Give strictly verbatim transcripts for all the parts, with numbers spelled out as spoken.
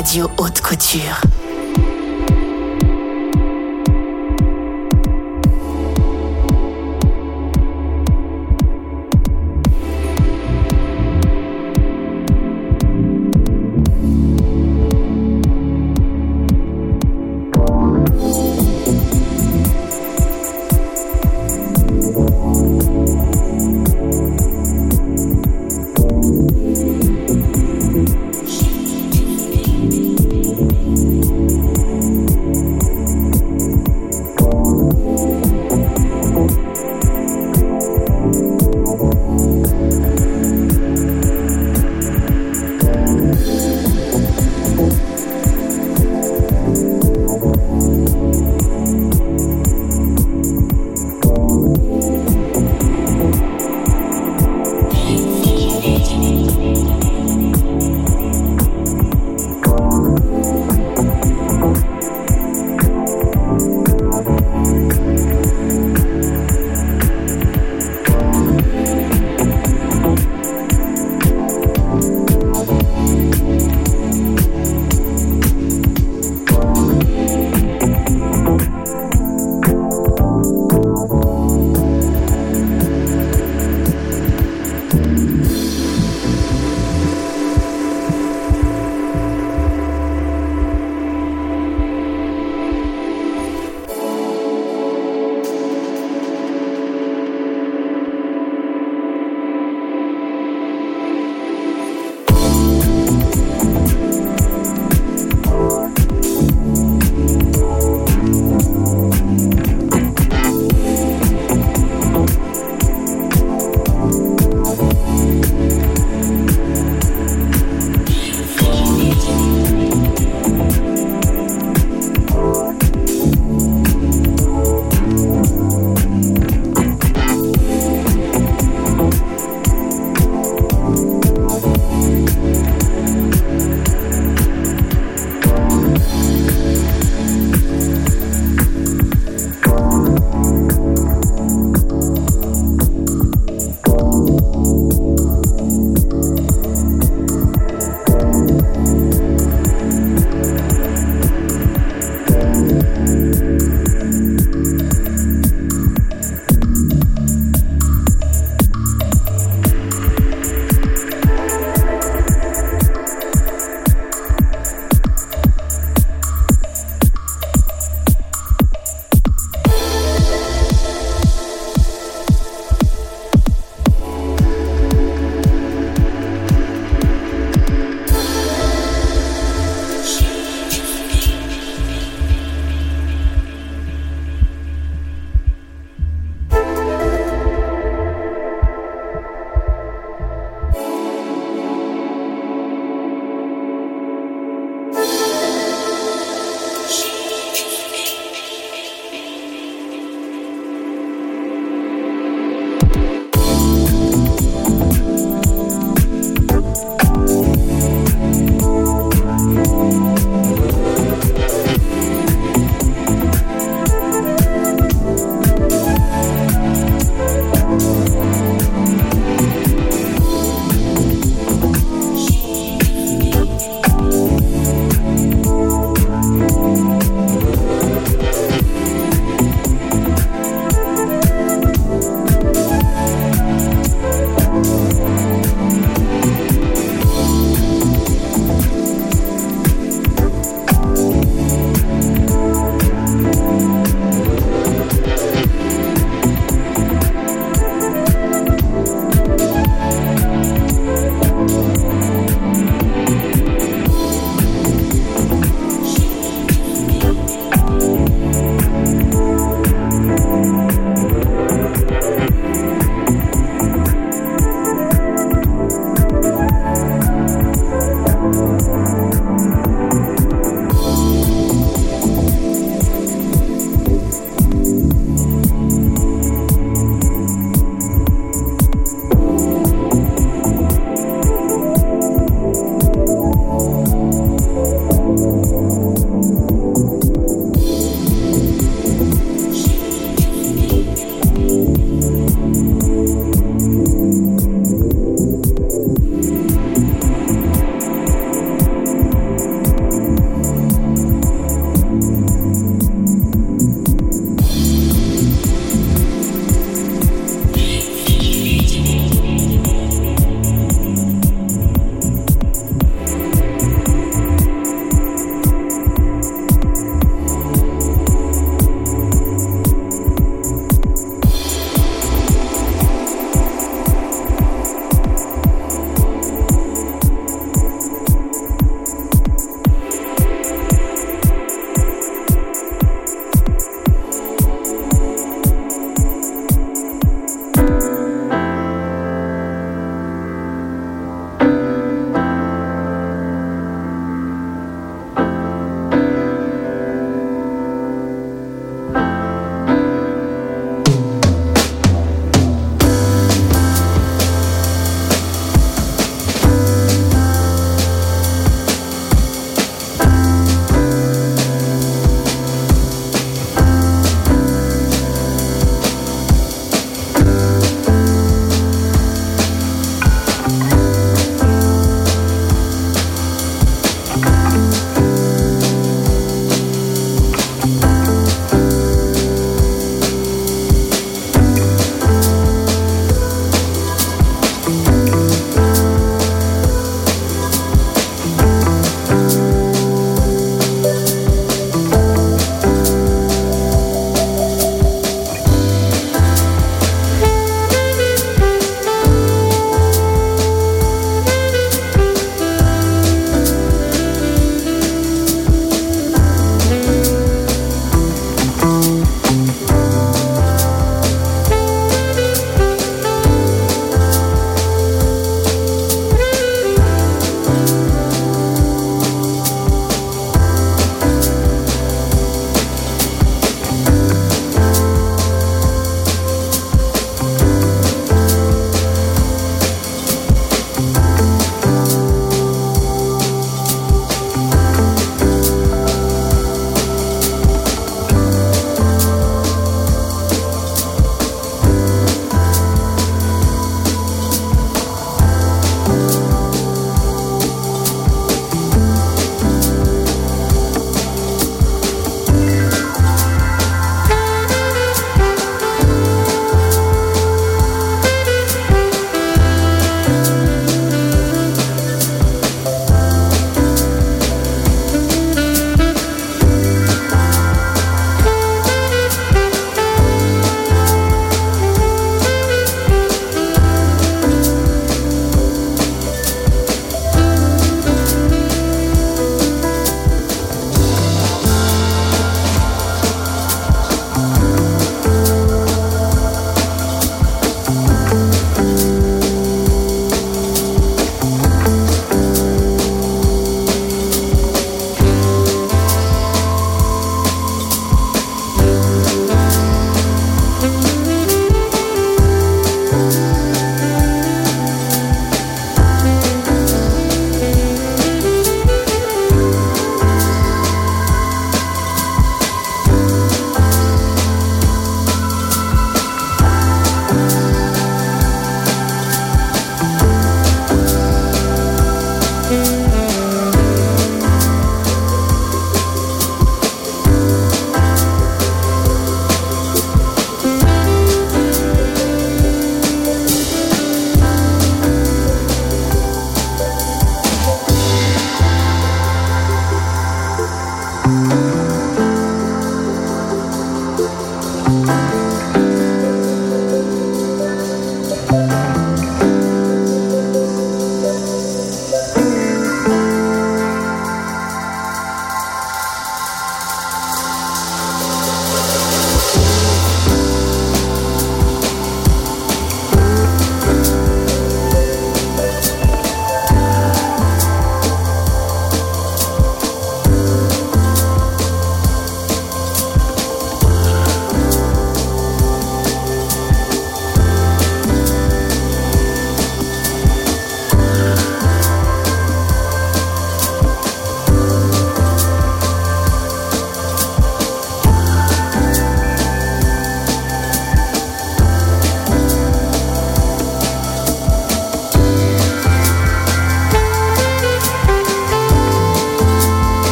Radio Haute Couture. Thank you.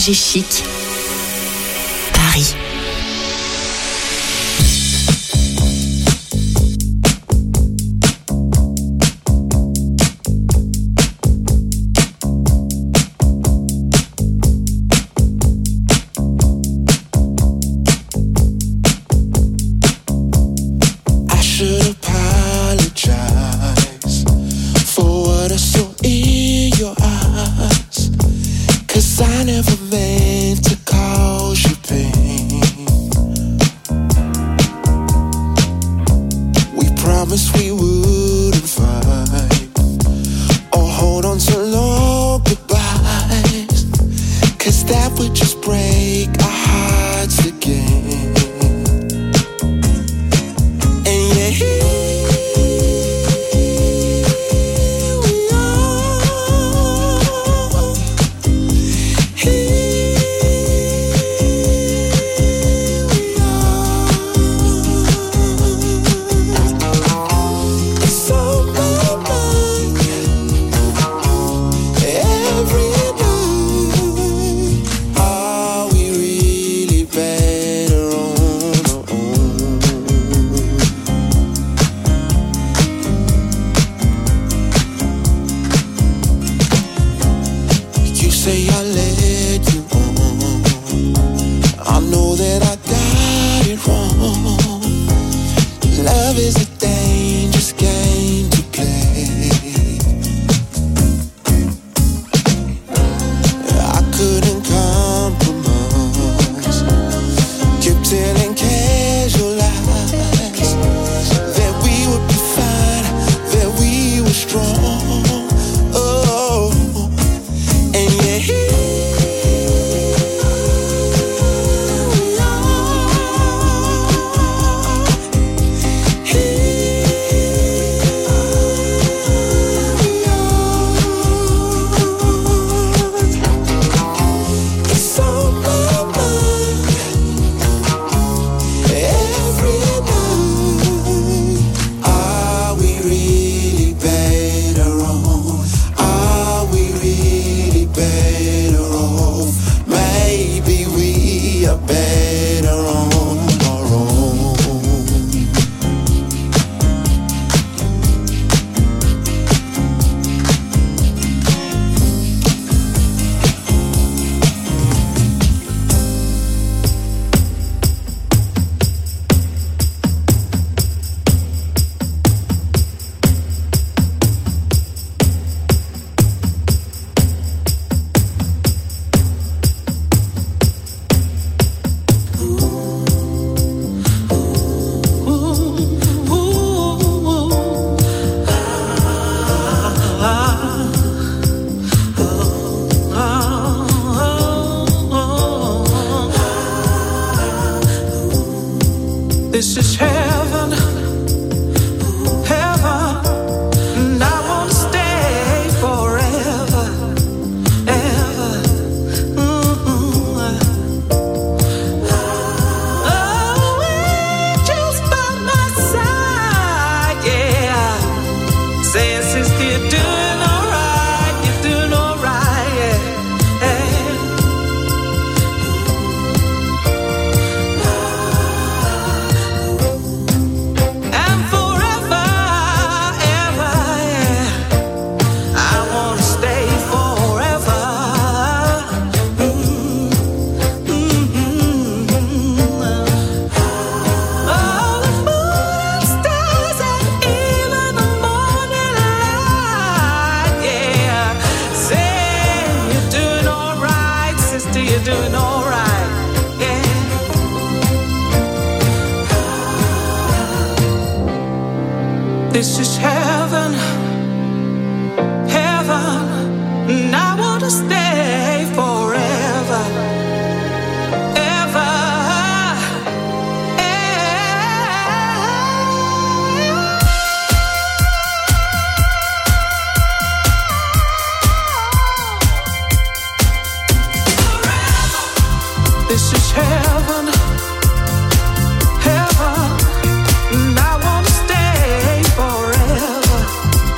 F G Chic, Paris. This is heaven, heaven, and I want to stay forever, ever. Mm-hmm. Oh, angels by my side, yeah. Say, sister, you're doing all right, you're doing all right, yeah. Hey. Doing all right, yeah. This is heaven, heaven, and I want to stay forever, ever, This is heaven, heaven, and I want to stay forever,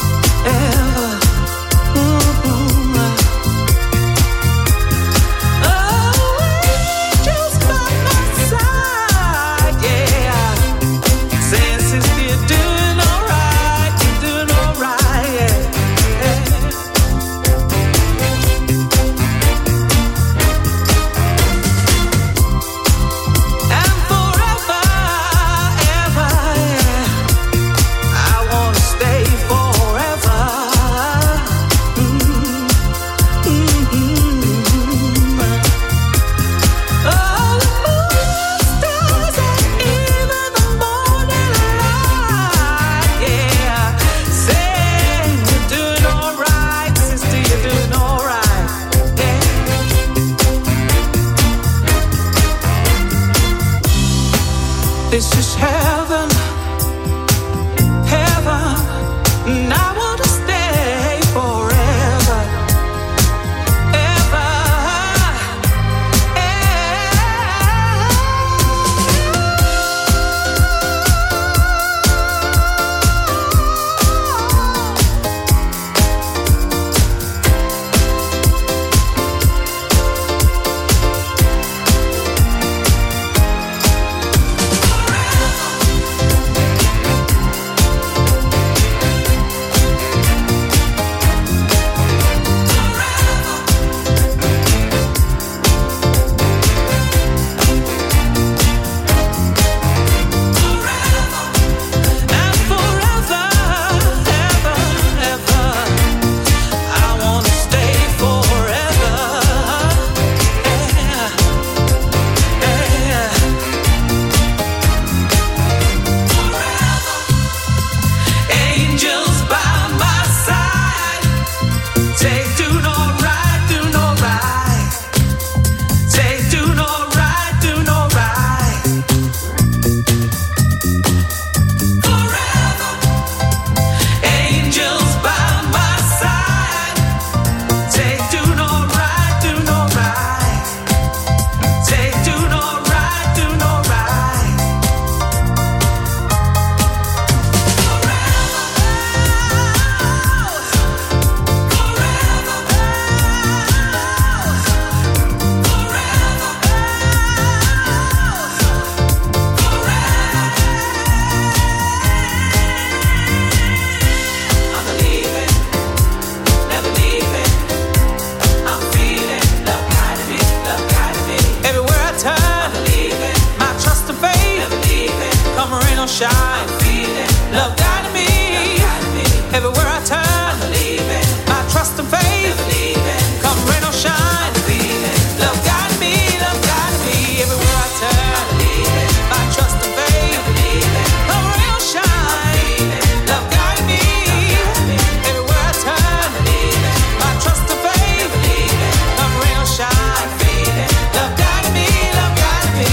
Everywhere I turn, I believe it. My trust and faith, I believe it. Come rain or shine, I believe it. Love guide me, love guide me. Everywhere I turn, I believe it. My trust and faith, I believe it. Come rain or shine, love guide me. Everywhere I turn, I believe it. My trust and faith, I believe it. Come rain or shine, love guide me, love guide me.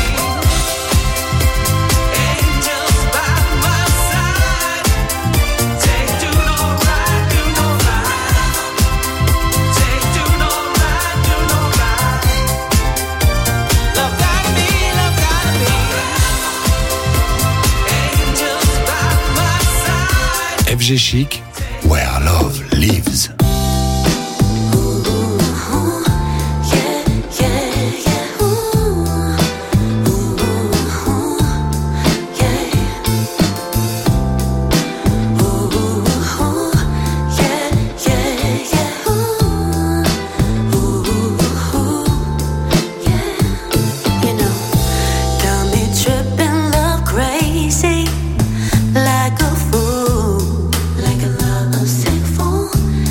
Angels by my side, take do no right, do no right. Take do no right, do no right. Love guide me, love guide me. Angels by my side. F G Chic, where love lives. Like a fool, like a love sick fool.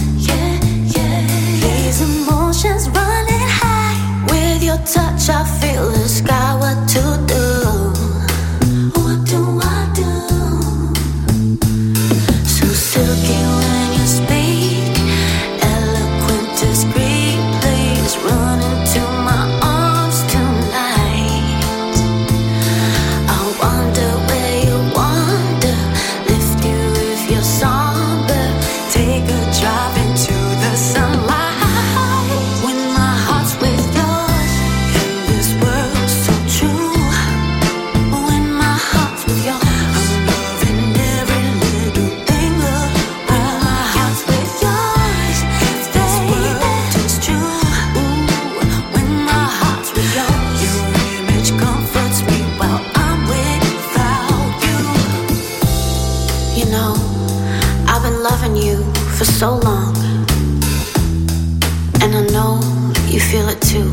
so long, and I know you feel it too.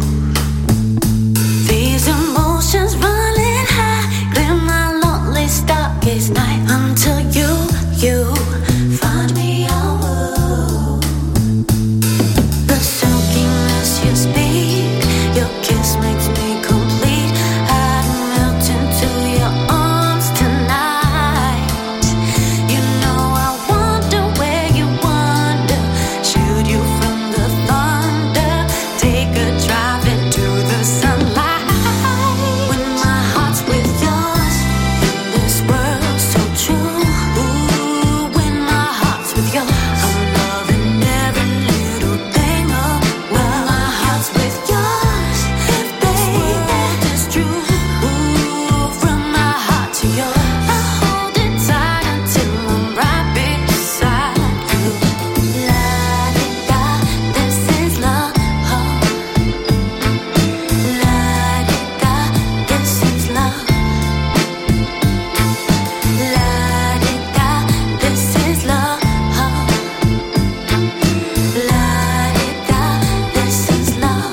These emotions running high, clear my lonely stargaze night until you, you find me out. The silkiness you speak, your kiss makes me complete. I'd melt into your arms tonight. You know I wonder where you wander, shoot you from the thunder, take a drive into the sunlight. When my heart's with yours, in this world so true. Ooh, when my heart's with yours, I'm loving every little thing. Oh, when my heart's with yours, if this world is true. Ooh, from my heart to yours, I hold it tight until I'm right beside you. La di da, this is love. La di da, this is love. La di da, this is love. La di da, this is love.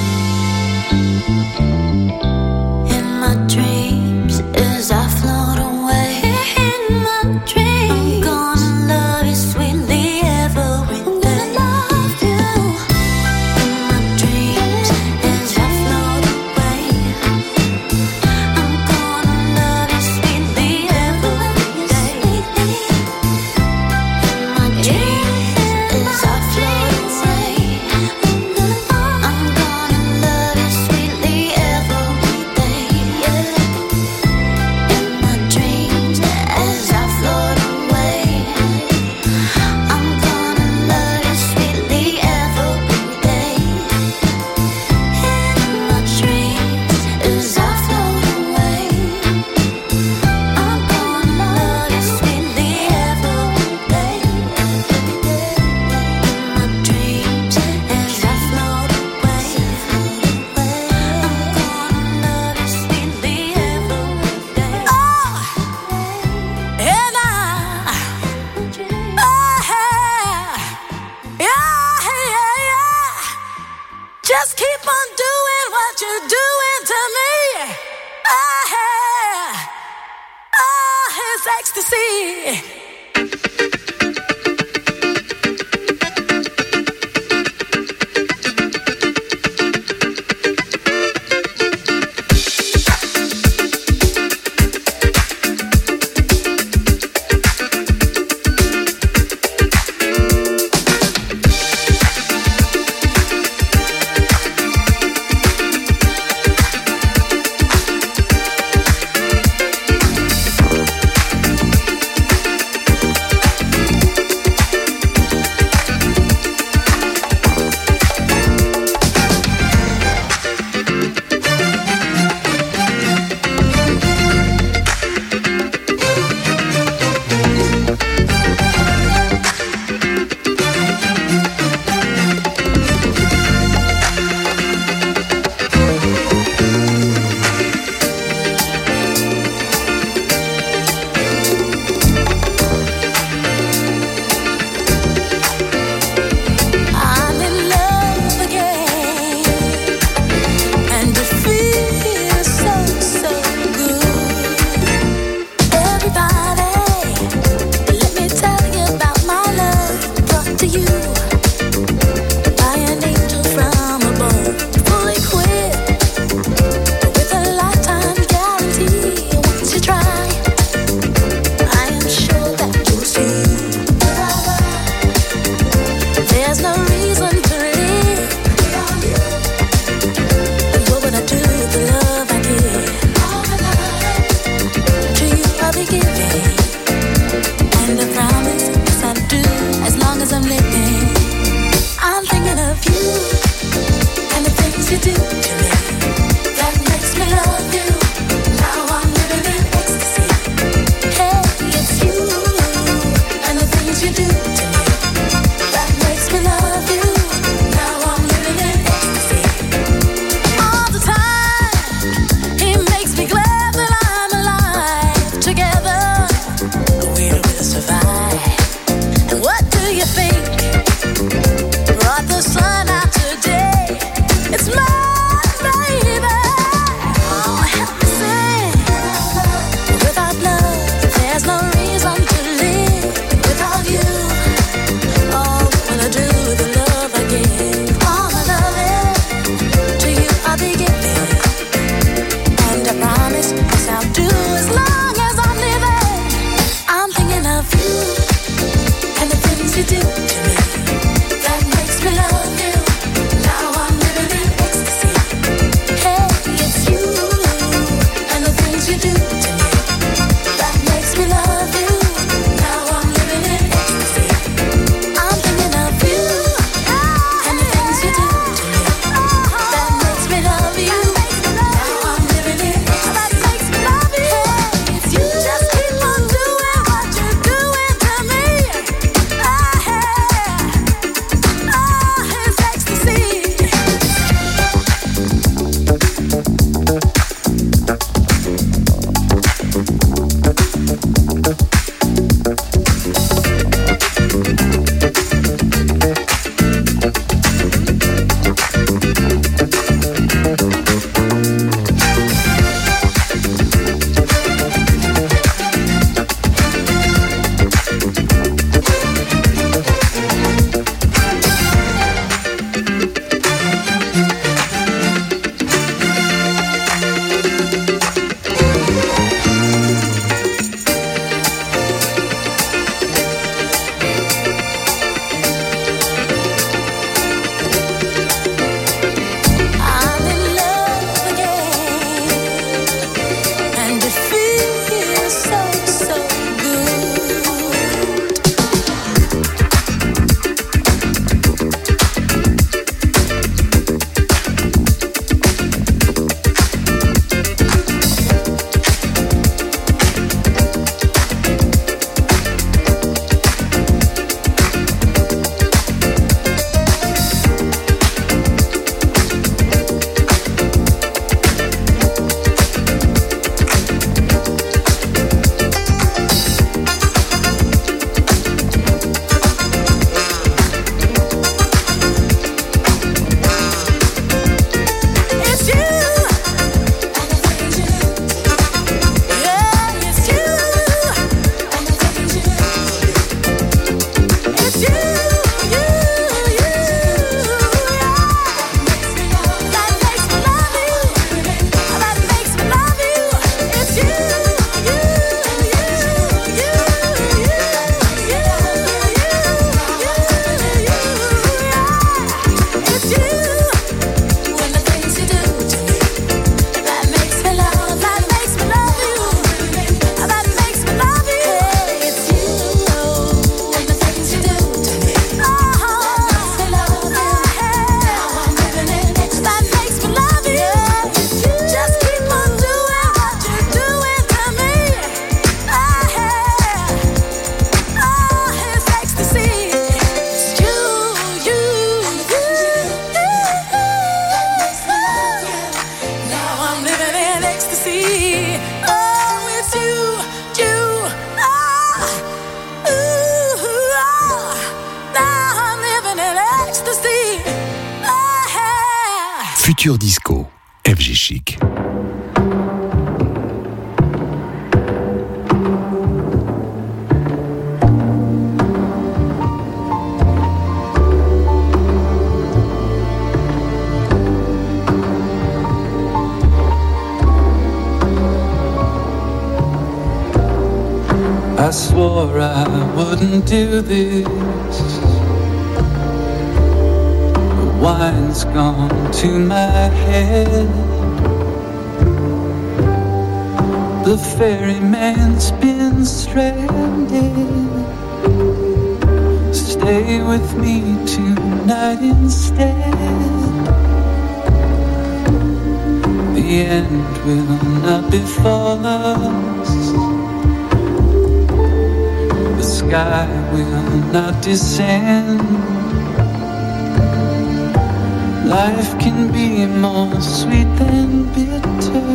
In my dreams, as I float away, in my dreams, I'm gonna love you sweetly every day. I'm gonna love you. In my dreams, as I float away, I'm gonna love you sweetly every day. In my dreams, as I float away, I'm gonna love you sweetly every day. In my dreams, as I float away, I'm gonna love you sweetly every day. In my dreams, as I float away, I'm gonna love you sweetly every day. In my dreams, as I float away, I'm gonna love you sweetly every day. Oh, and I, oh, yeah, yeah, yeah. Just keep on doing what you're doing to me. Oh, oh, it's ecstasy. Futur Disco, F G Chic. I swore I wouldn't do this. The wine's gone to my head. The ferryman's been stranded. Stay with me tonight instead. The end will not befall us. The sky will not descend. Life can be more sweet than bitter.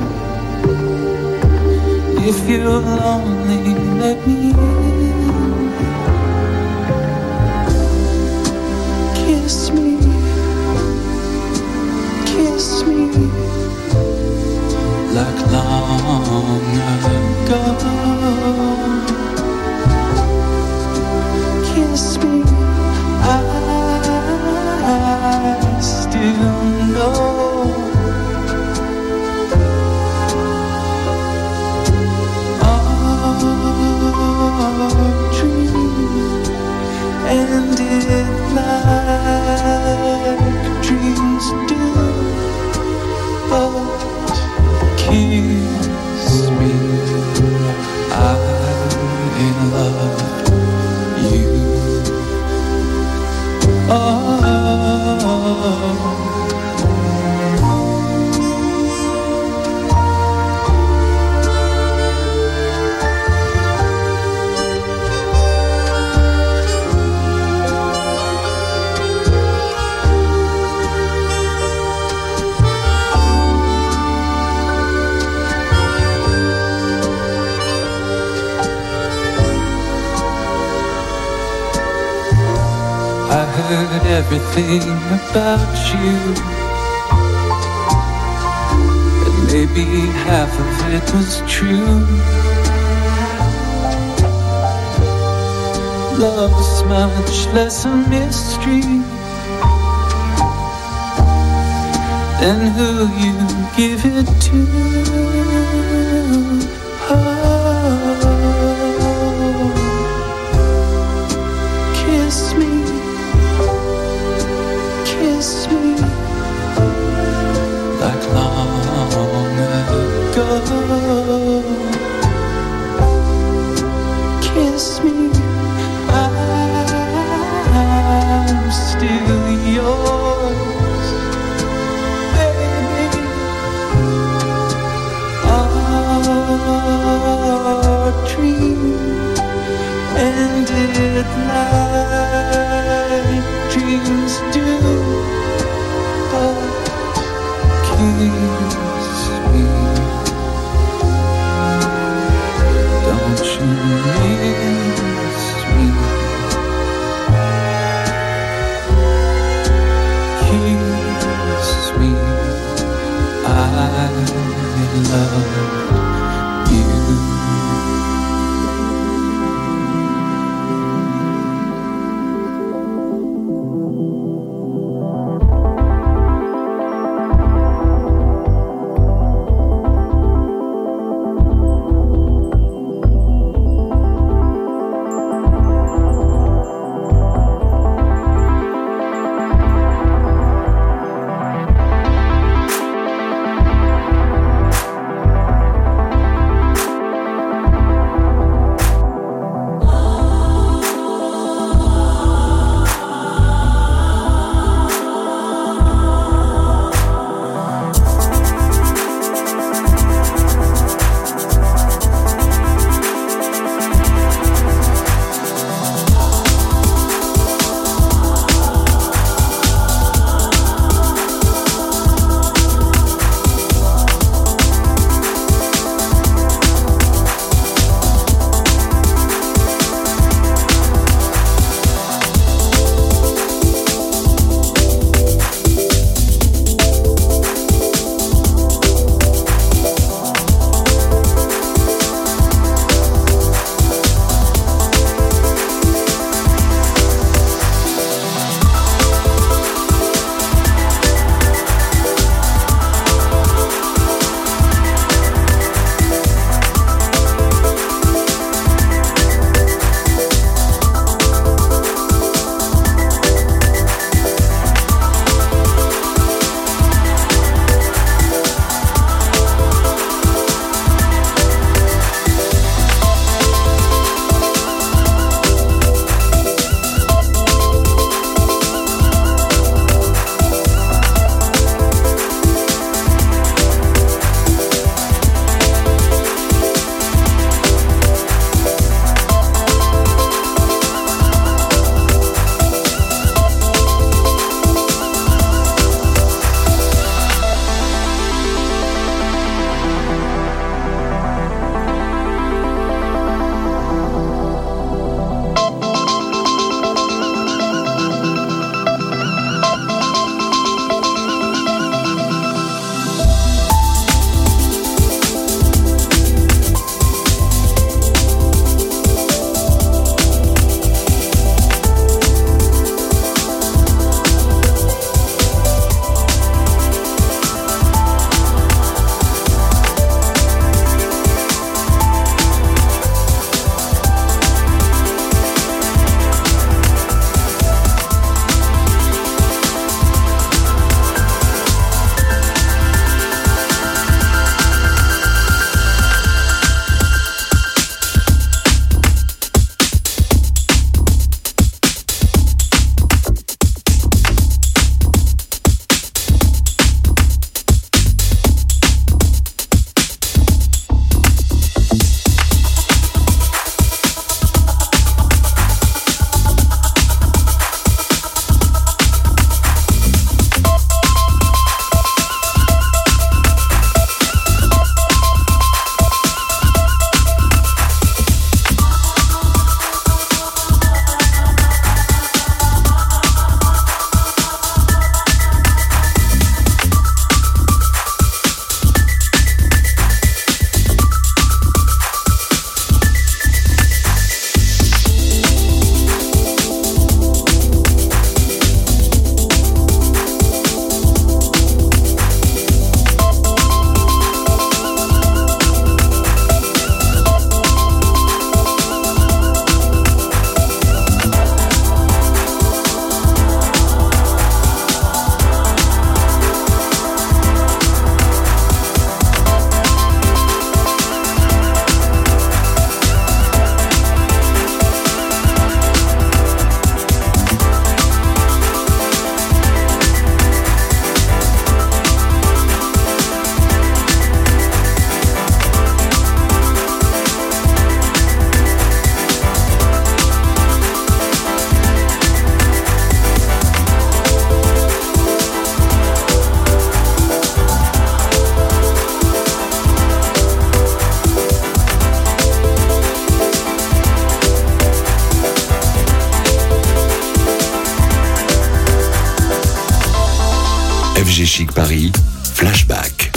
If you'll only let me in. Kiss me, kiss me, like long ago. Kiss me, I still know. Our dream ended like dreams do. But kiss me, I loved you. Oh. I heard everything about you, and maybe half of it was true. Love's much less a mystery than who you give it to. Oh. Kiss me, kiss me like long ago. Kiss me, I'm still yours, baby. Oh. F G Chic Paris, Flashback.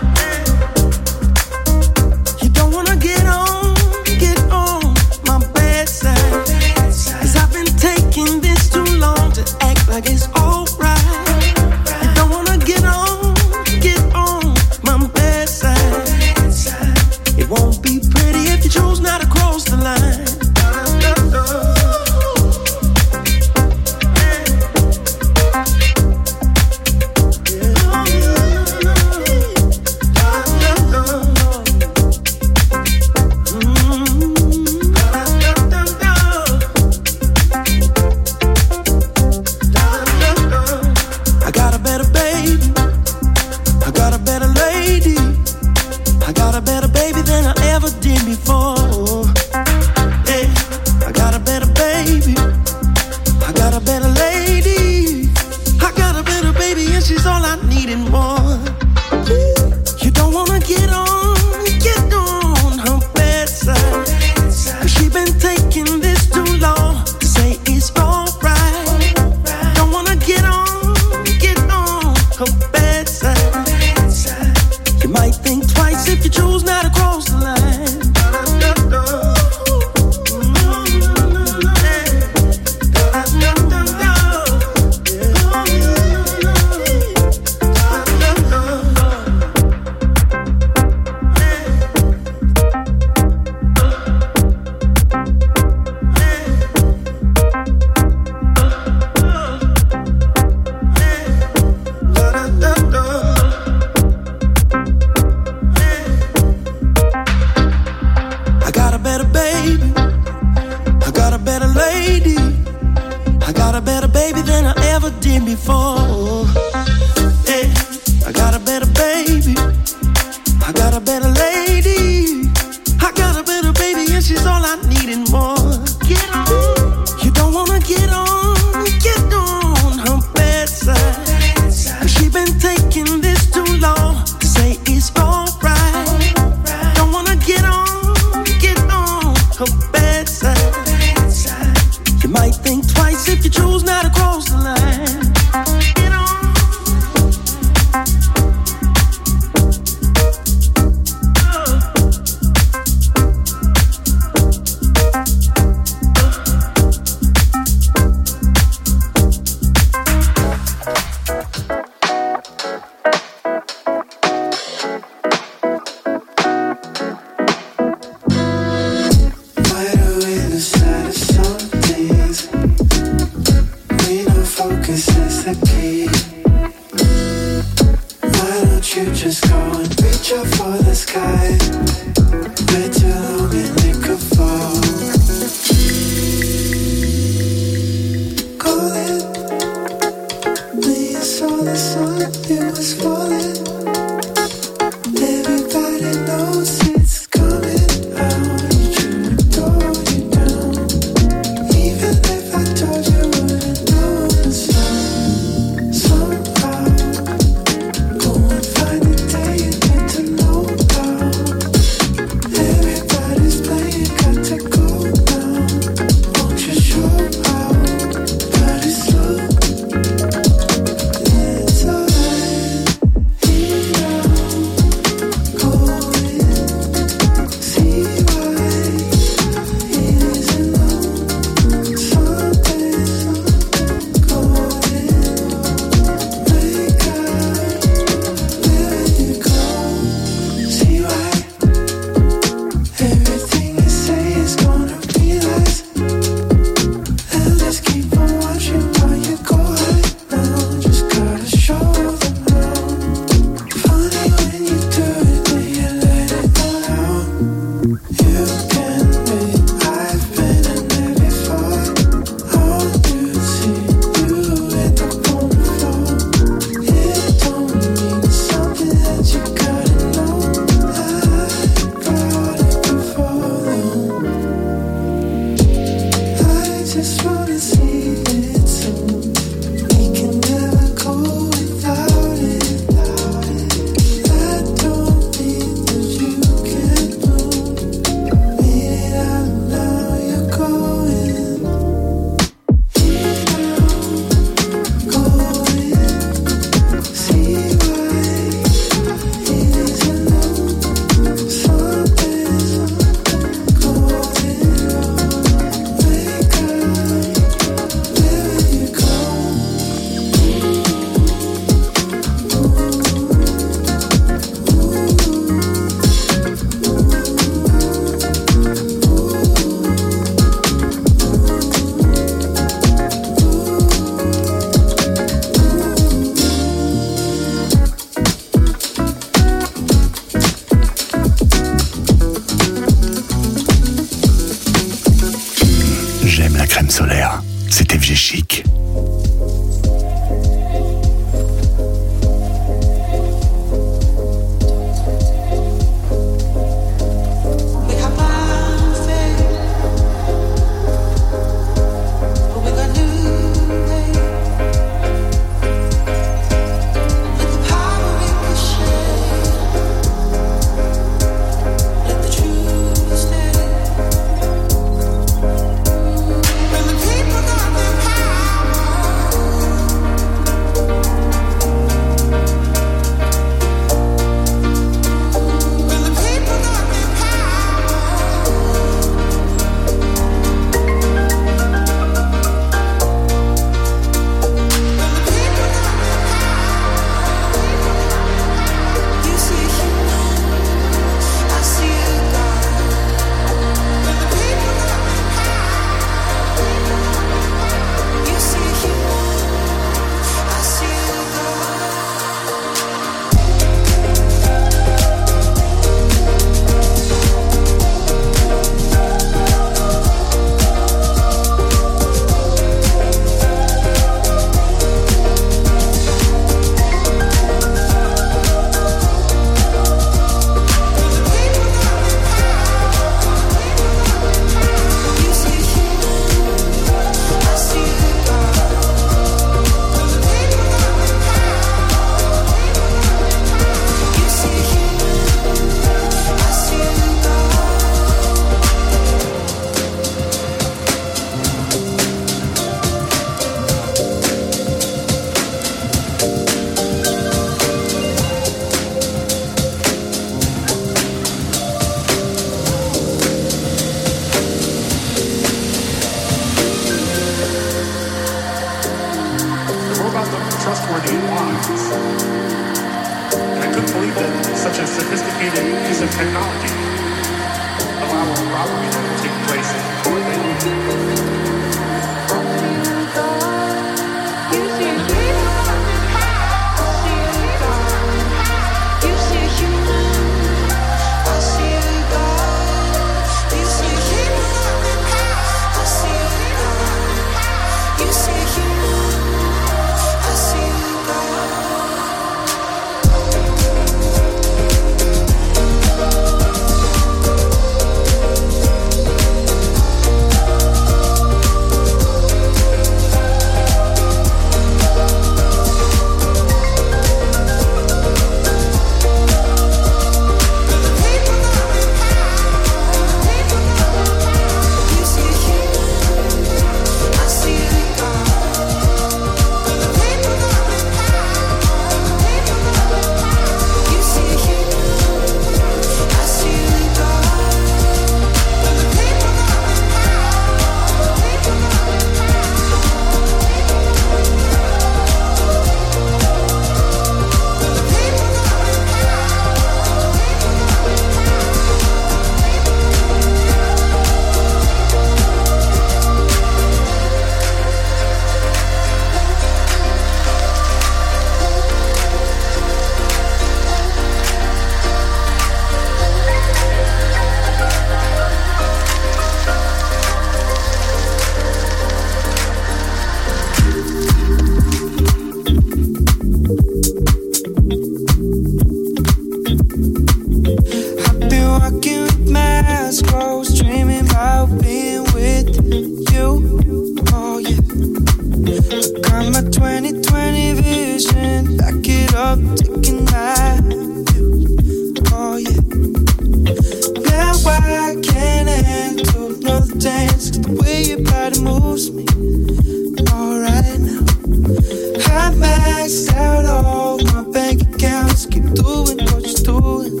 dance, the way your body moves me. Alright now, I maxed out all my bank accounts. Keep doing what you're doing.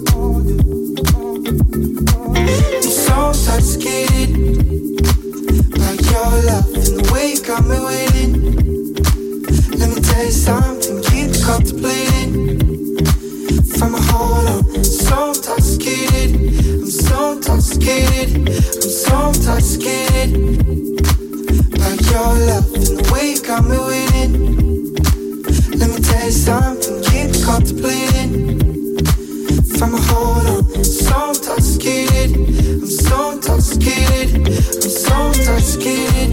I'm so intoxicated by your love and the way you got me waiting. Let me tell you something, keep contemplating. From a hold on, so intoxicated. I'm so intoxicated. I'm so intoxicated by your love and the way you got me waiting. Let me tell you something, keep contemplating. From a hold on, so intoxicated. I'm so intoxicated. I'm so intoxicated.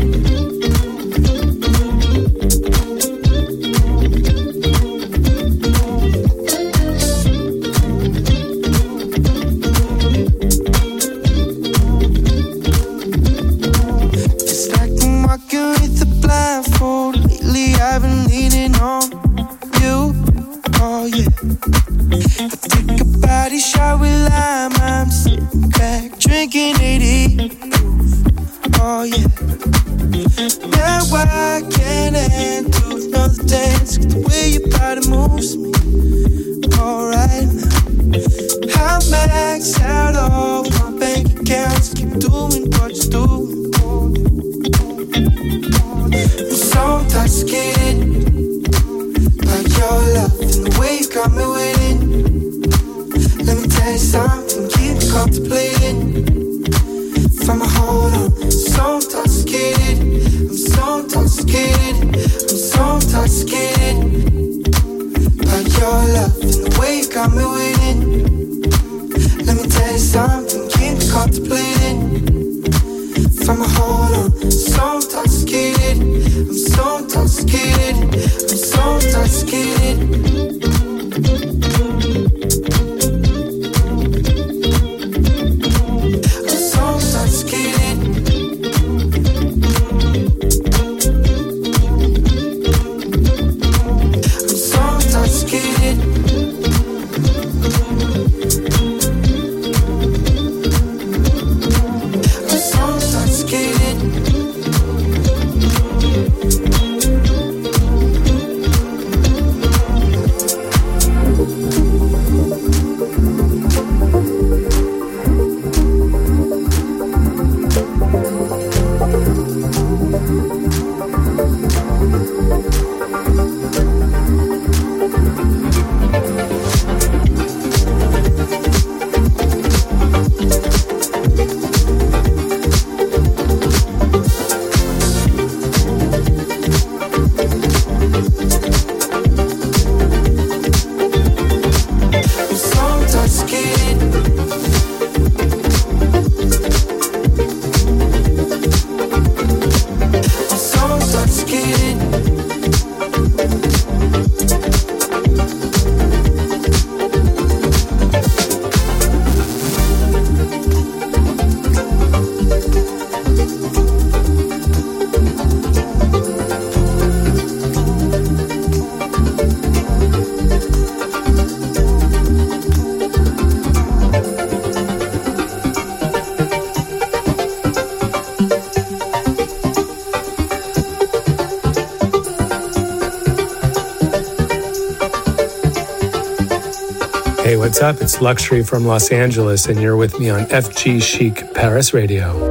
Hey, what's up? It's Luxury from Los Angeles, and you're with me on F G Chic Paris Radio.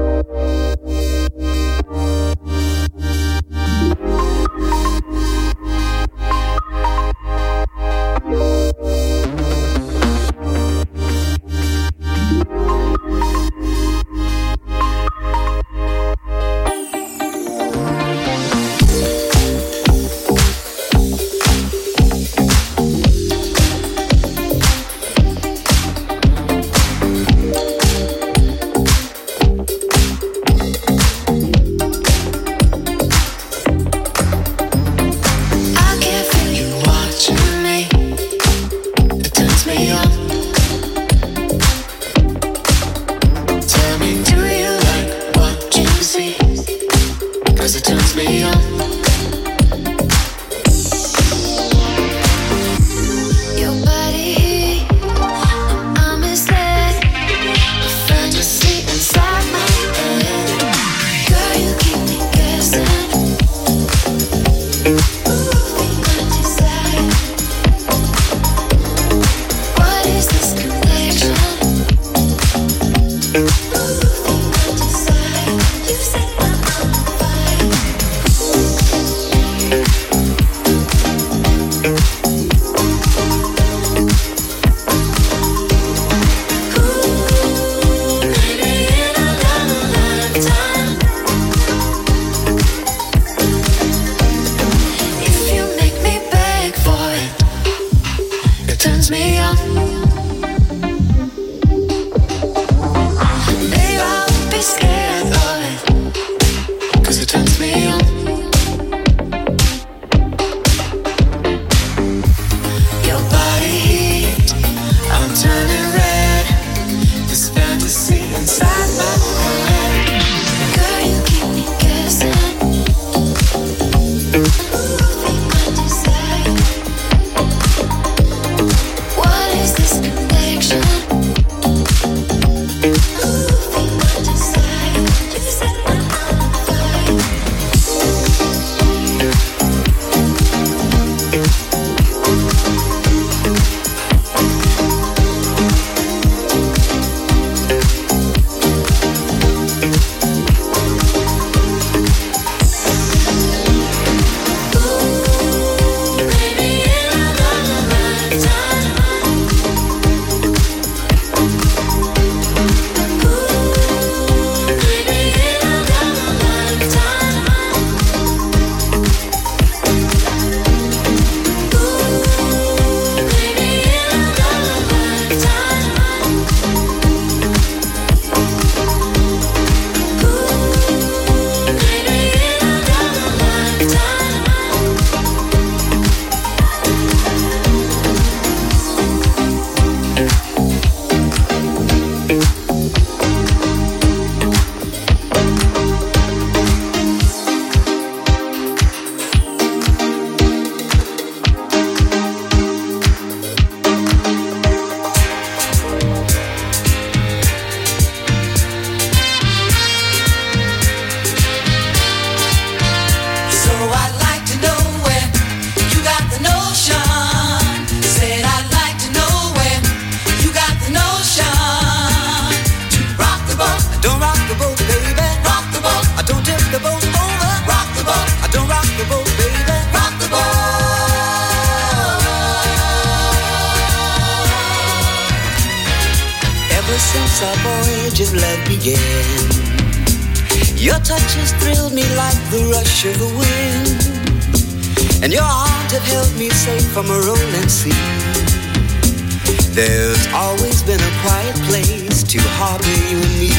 again. Your touch has thrilled me like the rush of the wind, and your arms have held me safe from a rolling sea. There's always been a quiet place to harbor you and me.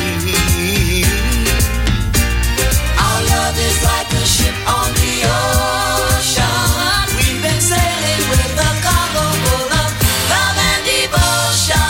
Our love is like a ship on the ocean. We've been sailing with a cargo full of love and devotion.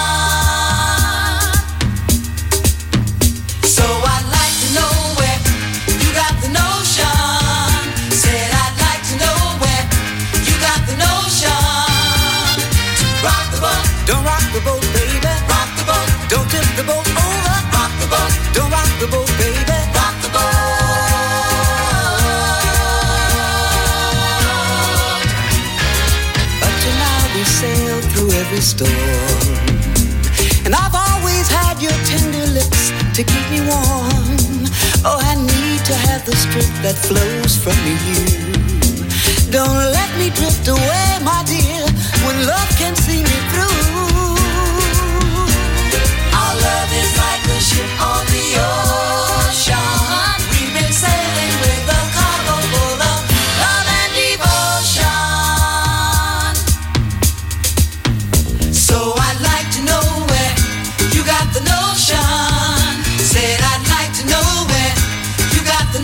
So I'd like to know where you got the notion. Said I'd like to know where you got the notion. To rock the boat, don't rock the boat, baby. Rock the boat, don't tip the boat over. Rock the boat, don't rock the boat, baby. Rock the boat. Up to now we sailed through every storm, and I've always had your tender lips to keep me warm. Oh, I need to have the strength that flows from you. Don't let me drift away, my dear, when love can see me through. Our love is like a ship on